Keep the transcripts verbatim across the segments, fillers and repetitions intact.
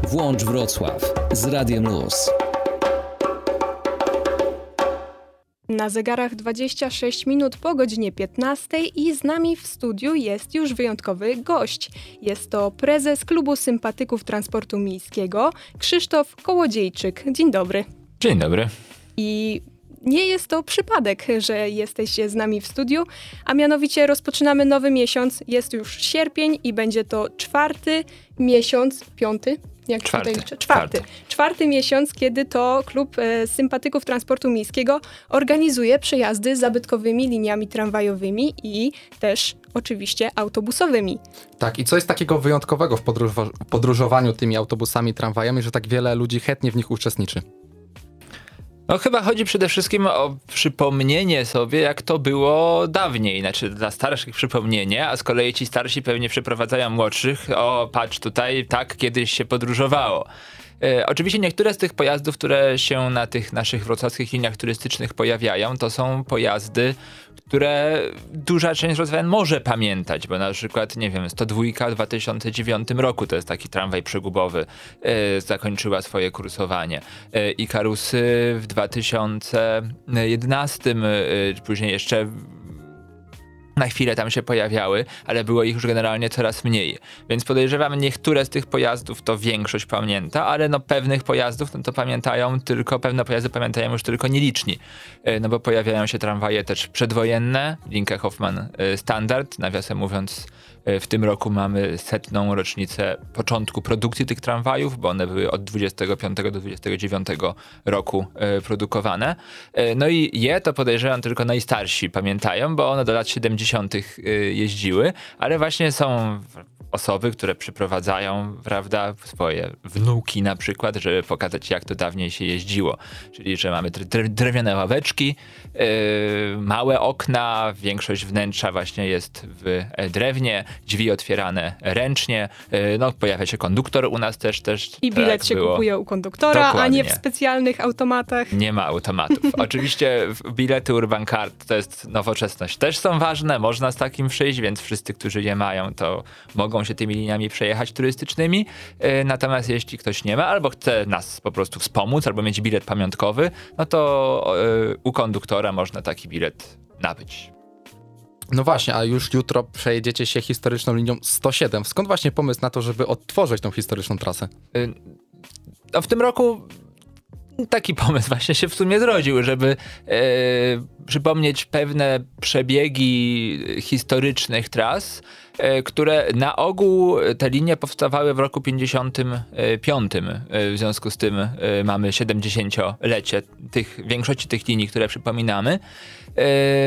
Włącz Wrocław z Radiem Luz. Na zegarach dwadzieścia sześć minut po godzinie piętnastej i z nami w studiu jest już wyjątkowy gość. Jest to prezes Klubu Sympatyków Transportu Miejskiego, Krzysztof Kołodziejczyk. Dzień dobry. Dzień dobry. I nie jest to przypadek, że jesteście z nami w studiu, a mianowicie rozpoczynamy nowy miesiąc. Jest już sierpień i będzie to czwarty miesiąc, piąty? Jak czwarty. Tutaj liczę? Czwarty. czwarty. Czwarty miesiąc, kiedy to Klub e, Sympatyków Transportu Miejskiego organizuje przejazdy zabytkowymi liniami tramwajowymi i też oczywiście autobusowymi. Tak, i co jest takiego wyjątkowego w podróż- podróżowaniu tymi autobusami, tramwajami, że tak wiele ludzi chętnie w nich uczestniczy? No chyba chodzi przede wszystkim o przypomnienie sobie, jak to było dawniej. Znaczy dla starszych przypomnienie, a z kolei ci starsi pewnie przeprowadzają młodszych. O, patrz tutaj, tak kiedyś się podróżowało. E, oczywiście niektóre z tych pojazdów, które się na tych naszych wrocławskich liniach turystycznych pojawiają, to są pojazdy, które duża część wrocławian może pamiętać, bo na przykład, nie wiem, sto dwa w dwa tysiące dziewiątym roku, to jest taki tramwaj przegubowy, e, zakończyła swoje kursowanie. E, Ikarusy w dwa tysiące jedenastym, e, później jeszcze na chwilę tam się pojawiały, ale było ich już generalnie coraz mniej. Więc podejrzewam, niektóre z tych pojazdów to większość pamięta, ale no pewnych pojazdów no to pamiętają tylko, pewne pojazdy pamiętają już tylko nieliczni. No bo pojawiają się tramwaje też przedwojenne, Linke Hoffmann Standard, nawiasem mówiąc, w tym roku mamy setną rocznicę początku produkcji tych tramwajów, bo one były od dwudziestego piątego do dwudziestego dziewiątego roku e, produkowane. E, no i je to podejrzewam tylko najstarsi pamiętają, bo one do lat siedemdziesiątych e, jeździły, ale właśnie są osoby, które przyprowadzają, prawda, swoje wnuki na przykład, żeby pokazać, jak to dawniej się jeździło. Czyli, że mamy dre- drewniane ławeczki, yy, małe okna, większość wnętrza właśnie jest w drewnie, drzwi otwierane ręcznie, yy, no pojawia się konduktor u nas też. też I bilet tak się było. kupuje u konduktora, Dokładnie. a nie w specjalnych automatach. Nie ma automatów. Oczywiście bilety Urban Card to jest nowoczesność. Też są ważne, można z takim przyjść, więc wszyscy, którzy je mają, to mogą się tymi liniami przejechać turystycznymi. Yy, natomiast jeśli ktoś nie ma, albo chce nas po prostu wspomóc, albo mieć bilet pamiątkowy, no to yy, u konduktora można taki bilet nabyć. No właśnie, a już jutro przejedziecie się historyczną linią sto siedem. Skąd właśnie pomysł na to, żeby odtworzyć tą historyczną trasę? Yy, no w tym roku taki pomysł właśnie się w sumie zrodził, żeby e, przypomnieć pewne przebiegi historycznych tras, e, które na ogół te linie powstawały w roku pięćdziesiątym piątym. E, w związku z tym e, mamy siedemdziesięciolecie tych, większości tych linii, które przypominamy. E,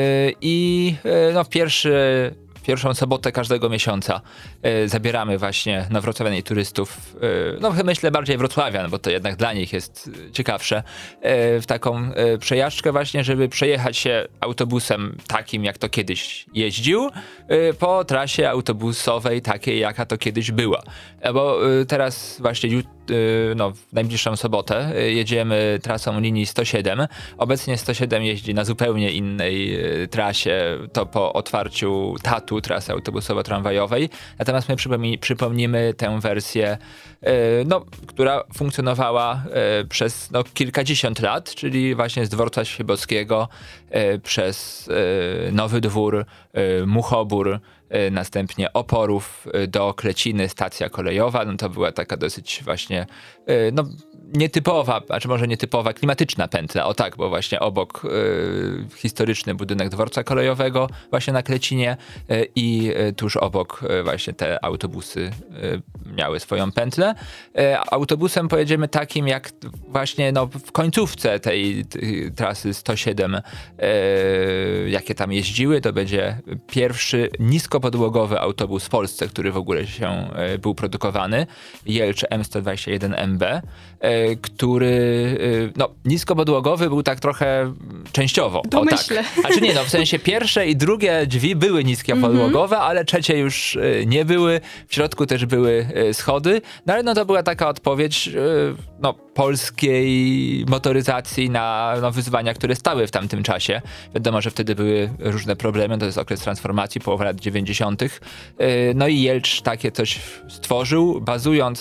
I e, no, pierwszy Pierwszą sobotę każdego miesiąca e, zabieramy właśnie na wrocławian i turystów, e, no myślę bardziej wrocławian, bo to jednak dla nich jest ciekawsze, e, w taką e, przejażdżkę właśnie, żeby przejechać się autobusem takim, jak to kiedyś jeździł, e, po trasie autobusowej takiej, jaka to kiedyś była. E, bo e, teraz właśnie jut, e, no, w najbliższą sobotę e, jedziemy trasą linii sto siedem. Obecnie sto siedem jeździ na zupełnie innej e, trasie, to po otwarciu Tatu, trasy autobusowo-tramwajowej. Natomiast my przypomni- przypomnimy tę wersję, yy, no, która funkcjonowała yy, przez no, kilkadziesiąt lat, czyli właśnie z dworca Świebockiego yy, przez yy, Nowy Dwór, yy, Muchobór, yy, następnie Oporów yy, do Kleciny, stacja kolejowa. No, to była taka dosyć właśnie yy, no, nietypowa, znaczy może nietypowa, klimatyczna pętla, o tak, bo właśnie obok y, historyczny budynek dworca kolejowego właśnie na Klecinie y, i y, tuż obok y, właśnie te autobusy y, miały swoją pętlę. Y, autobusem pojedziemy takim jak właśnie no, w końcówce tej, tej trasy sto siedem, y, jakie tam jeździły, to będzie pierwszy niskopodłogowy autobus w Polsce, który w ogóle się y, był produkowany, Jelcz M sto dwadzieścia jeden M B, y, który no, niskopodłogowy był tak trochę częściowo. Domyślę. O, tak. Znaczy nie, no w sensie pierwsze i drugie drzwi były niskopodłogowe, mm-hmm. ale trzecie już y, nie były. W środku też były y, schody. No ale no to była taka odpowiedź y, no, polskiej motoryzacji na no, wyzwania, które stały w tamtym czasie. Wiadomo, że wtedy były różne problemy. To jest okres transformacji, połowa lat dziewięćdziesiątych. Y, no i Jelcz takie coś stworzył, bazując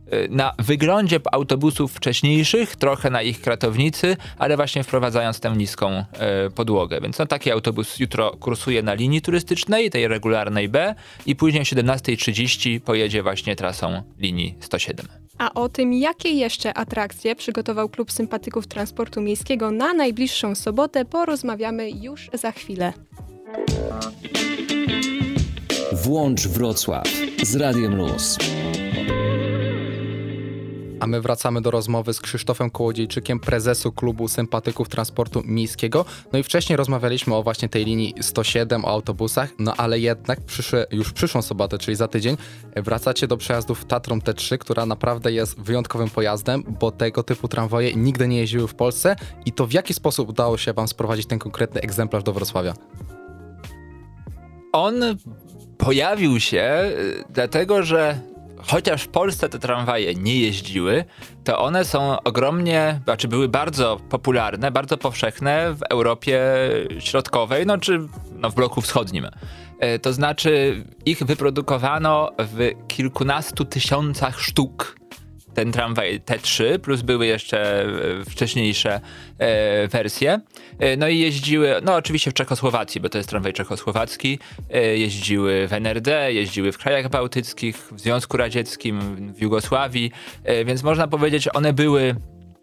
na wyglądzie autobusów wcześniejszych, trochę na ich kratownicy, ale właśnie wprowadzając tę niską e, podłogę. Więc no, taki autobus jutro kursuje na linii turystycznej, tej regularnej B i później o siedemnasta trzydzieści pojedzie właśnie trasą linii sto siedem. A o tym, jakie jeszcze atrakcje przygotował Klub Sympatyków Transportu Miejskiego na najbliższą sobotę, porozmawiamy już za chwilę. Włącz Wrocław z Radiem Luz. A my wracamy do rozmowy z Krzysztofem Kołodziejczykiem, prezesu Klubu Sympatyków Transportu Miejskiego. No i wcześniej rozmawialiśmy o właśnie tej linii sto siedem, o autobusach, no ale jednak przyszłe, już przyszłą sobotę, czyli za tydzień, wracacie do przejazdów Tatrą T trzy, która naprawdę jest wyjątkowym pojazdem, bo tego typu tramwaje nigdy nie jeździły w Polsce. I to w jaki sposób udało się wam sprowadzić ten konkretny egzemplarz do Wrocławia? On pojawił się dlatego, że chociaż w Polsce te tramwaje nie jeździły, to one są ogromnie, znaczy były bardzo popularne, bardzo powszechne w Europie Środkowej, no czy no, w bloku wschodnim. E, to znaczy ich wyprodukowano w kilkunastu tysiącach sztuk. Ten tramwaj T trzy, plus były jeszcze wcześniejsze e, wersje. E, no i jeździły, no oczywiście w Czechosłowacji, bo to jest tramwaj czechosłowacki, e, jeździły w N R D, jeździły w krajach bałtyckich, w Związku Radzieckim, w Jugosławii, e, więc można powiedzieć, one były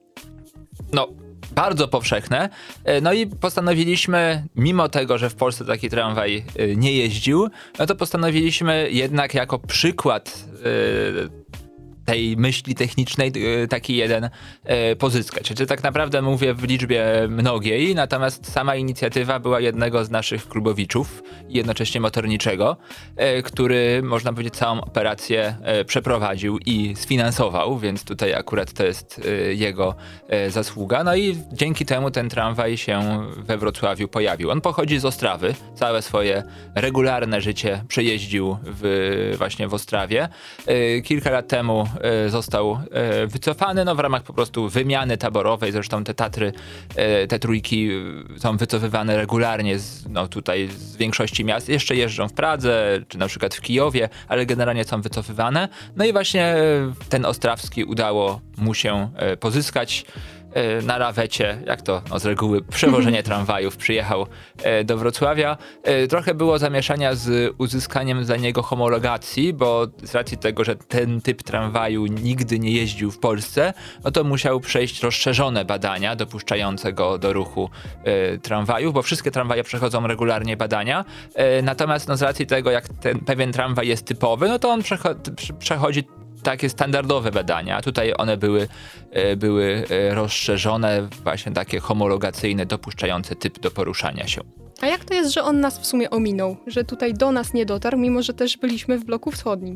no bardzo powszechne. E, no i postanowiliśmy, mimo tego, że w Polsce taki tramwaj e, nie jeździł, no to postanowiliśmy jednak jako przykład e, tej myśli technicznej taki jeden e, pozyskać. Czyli tak naprawdę mówię w liczbie mnogiej, natomiast sama inicjatywa była jednego z naszych klubowiczów i jednocześnie motorniczego, e, który można powiedzieć całą operację e, przeprowadził i sfinansował, więc tutaj akurat to jest e, jego e, zasługa. No i dzięki temu ten tramwaj się we Wrocławiu pojawił. On pochodzi z Ostrawy, całe swoje regularne życie przejeździł w, właśnie w Ostrawie. E, kilka lat temu został wycofany, no w ramach po prostu wymiany taborowej, zresztą te Tatry, te trójki są wycofywane regularnie z, no tutaj z większości miast, jeszcze jeżdżą w Pradze, czy na przykład w Kijowie, ale generalnie są wycofywane, no i właśnie ten ostrawski udało mu się pozyskać. Na lawecie, jak to no, z reguły przewożenie tramwajów, przyjechał e, do Wrocławia. E, trochę było zamieszania z uzyskaniem za niego homologacji, bo z racji tego, że ten typ tramwaju nigdy nie jeździł w Polsce, no to musiał przejść rozszerzone badania dopuszczające go do ruchu e, tramwajów, bo wszystkie tramwaje przechodzą regularnie badania. E, natomiast no, z racji tego, jak ten pewien tramwaj jest typowy, no to on przecho- przechodzi takie standardowe badania. Tutaj one były, były rozszerzone, właśnie takie homologacyjne, dopuszczające typ do poruszania się. A jak to jest, że on nas w sumie ominął? Że tutaj do nas nie dotarł, mimo że też byliśmy w bloku wschodnim?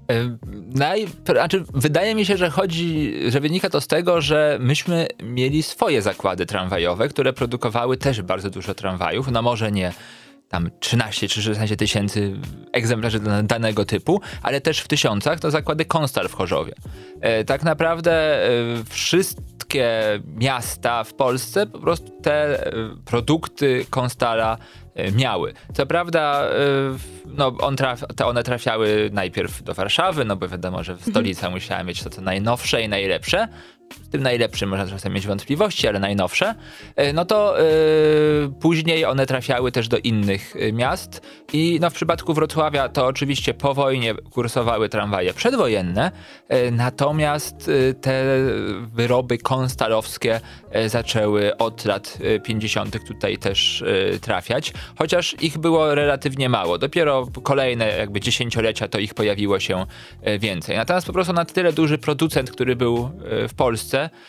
Naj... Znaczy, wydaje mi się, że chodzi, że wynika to z tego, że myśmy mieli swoje zakłady tramwajowe, które produkowały też bardzo dużo tramwajów. No może nie tam trzynaście czy szesnaście tysięcy egzemplarzy danego typu, ale też w tysiącach to zakłady Konstal w Chorzowie. E, tak naprawdę e, wszystkie miasta w Polsce po prostu te e, produkty Konstala e, miały. Co prawda e, no, on traf, to one trafiały najpierw do Warszawy, no bo wiadomo, że stolica musiała mieć to co najnowsze i najlepsze. Z tym najlepszym można czasem mieć wątpliwości, ale najnowsze, no to yy, później one trafiały też do innych miast i no w przypadku Wrocławia to oczywiście po wojnie kursowały tramwaje przedwojenne, yy, natomiast yy, te wyroby konstalowskie yy, zaczęły od lat pięćdziesiątych tutaj też yy, trafiać, chociaż ich było relatywnie mało. Dopiero kolejne jakby dziesięciolecia to ich pojawiło się yy, więcej. Natomiast po prostu na tyle duży producent, który był yy, w Polsce,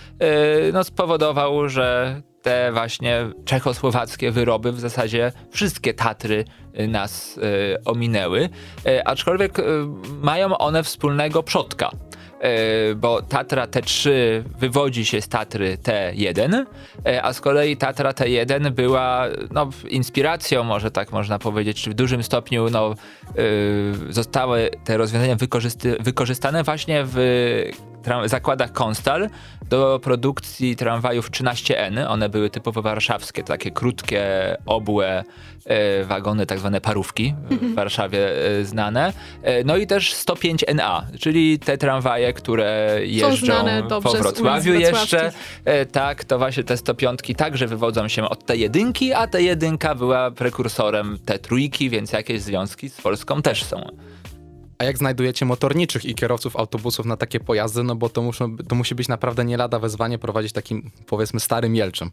no spowodował, że te właśnie czechosłowackie wyroby w zasadzie wszystkie Tatry nas y, ominęły, y, aczkolwiek y, mają one wspólnego przodka. Y, bo Tatra T trzy wywodzi się z Tatry T jeden, y, a z kolei Tatra T jeden była no, inspiracją, może tak można powiedzieć, czy w dużym stopniu no, y, zostały te rozwiązania wykorzysty- wykorzystane właśnie w zakładach Konstal, do produkcji tramwajów trzynaście N. One były typowo warszawskie, takie krótkie, obłe e, wagony, tak zwane parówki w Warszawie e, znane. E, no i też sto pięć N A, czyli te tramwaje, które jeżdżą po Wrocławiu jeszcze. E, tak, to właśnie te sto pięć także wywodzą się od T jeden, a T jeden była prekursorem T trzy, więc jakieś związki z Polską też są. A jak znajdujecie motorniczych i kierowców autobusów na takie pojazdy, no bo to, muszą, to musi być naprawdę nie lada wyzwanie prowadzić takim, powiedzmy, starym Jelczem.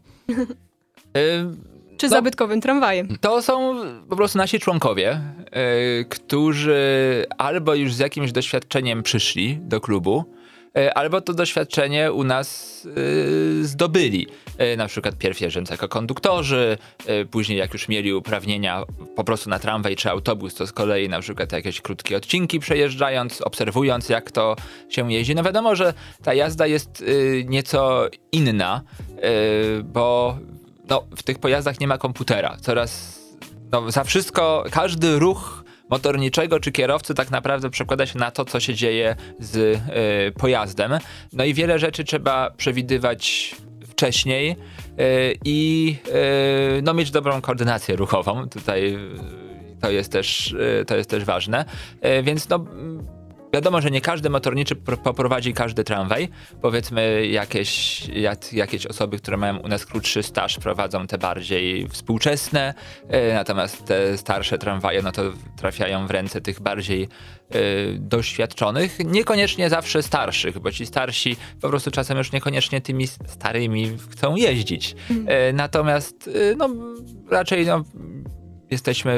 Y- Czy no, zabytkowym tramwajem. To są po prostu nasi członkowie, y- którzy albo już z jakimś doświadczeniem przyszli do klubu, y- albo to doświadczenie u nas y- zdobyli. Y- na przykład pierw jeżdżąc jako konduktorzy, y- później jak już mieli uprawnienia po prostu na tramwaj czy autobus, to z kolei na przykład jakieś krótkie odcinki przejeżdżając, obserwując jak to się jeździ. No wiadomo, że ta jazda jest y- nieco inna, y- bo no, w tych pojazdach nie ma komputera. Coraz, no, za wszystko, każdy ruch motorniczego czy kierowcy tak naprawdę przekłada się na to, co się dzieje z y, pojazdem. No i wiele rzeczy trzeba przewidywać wcześniej y, i y, no, mieć dobrą koordynację ruchową. Tutaj y, to jest też, y, to jest też ważne. Y, więc no... Wiadomo, że nie każdy motorniczy poprowadzi każdy tramwaj. Powiedzmy jakieś, jak, jakieś osoby, które mają u nas krótszy staż, prowadzą te bardziej współczesne, e, natomiast te starsze tramwaje no to trafiają w ręce tych bardziej e, doświadczonych. Niekoniecznie zawsze starszych, bo ci starsi po prostu czasem już niekoniecznie tymi starymi chcą jeździć. E, natomiast e, no, raczej no, jesteśmy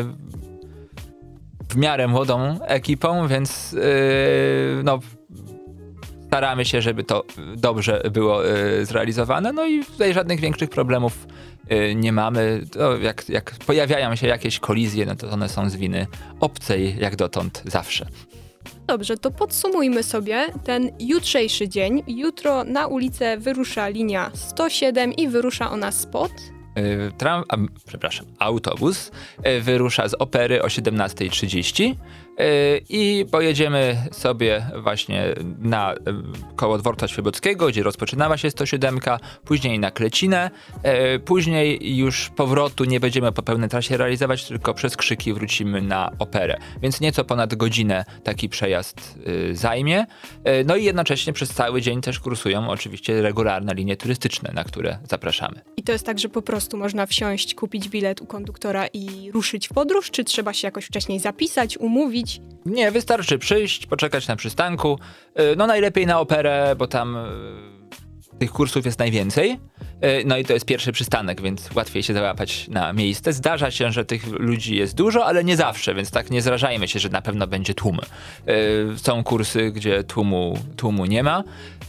w miarę młodą ekipą, więc yy, no, staramy się, żeby to dobrze było yy, zrealizowane. No i tutaj żadnych większych problemów yy, nie mamy. To jak, jak pojawiają się jakieś kolizje, no to one są z winy obcej, jak dotąd zawsze. Dobrze, to podsumujmy sobie ten jutrzejszy dzień. Jutro na ulicę wyrusza linia sto siedem i wyrusza ona spod... Tram, a, przepraszam, autobus wyrusza z Opery o siedemnasta trzydzieści i pojedziemy sobie właśnie na koło dworca Świebodzkiego, gdzie rozpoczynała się sto siedem, później na Klecinę, później już powrotu nie będziemy po pełnej trasie realizować, tylko przez Krzyki wrócimy na Operę. Więc nieco ponad godzinę taki przejazd zajmie. No i jednocześnie przez cały dzień też kursują oczywiście regularne linie turystyczne, na które zapraszamy. I to jest tak, że po prostu można wsiąść, kupić bilet u konduktora i ruszyć w podróż, czy trzeba się jakoś wcześniej zapisać, umówić? Nie, wystarczy przyjść, poczekać na przystanku. No najlepiej na Operę, bo tam tych kursów jest najwięcej. No i to jest pierwszy przystanek, więc łatwiej się załapać na miejsce. Zdarza się, że tych ludzi jest dużo, ale nie zawsze, więc tak nie zrażajmy się, że na pewno będzie tłum. Są kursy, gdzie tłumu, tłumu nie ma.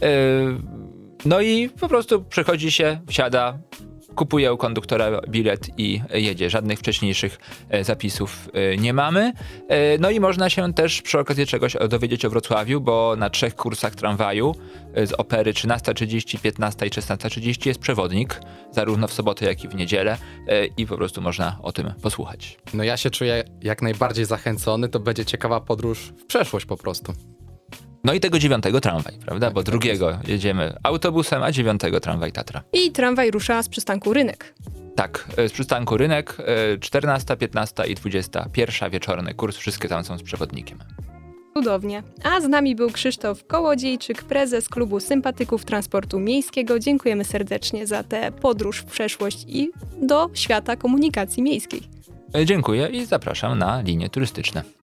No i po prostu przychodzi się, wsiada, kupuje u konduktora bilet i jedzie. Żadnych wcześniejszych zapisów nie mamy. No i można się też przy okazji czegoś dowiedzieć o Wrocławiu, bo na trzech kursach tramwaju z Opery trzynasta trzydzieści, piętnasta i szesnasta trzydzieści jest przewodnik, zarówno w sobotę, jak i w niedzielę i po prostu można o tym posłuchać. No ja się czuję jak najbardziej zachęcony, to będzie ciekawa podróż w przeszłość po prostu. No i tego dziewiątego tramwaj, prawda? Tak, bo tak drugiego jest. Jedziemy autobusem, a dziewiątego tramwaj Tatra. I tramwaj rusza z przystanku Rynek. Tak, z przystanku Rynek, czternasta, piętnasta i dwudziesta pierwsza wieczorny kurs, wszystkie tam są z przewodnikiem. Cudownie. A z nami był Krzysztof Kołodziejczyk, prezes Klubu Sympatyków Transportu Miejskiego. Dziękujemy serdecznie za tę podróż w przeszłość i do świata komunikacji miejskiej. Dziękuję i zapraszam na linie turystyczne.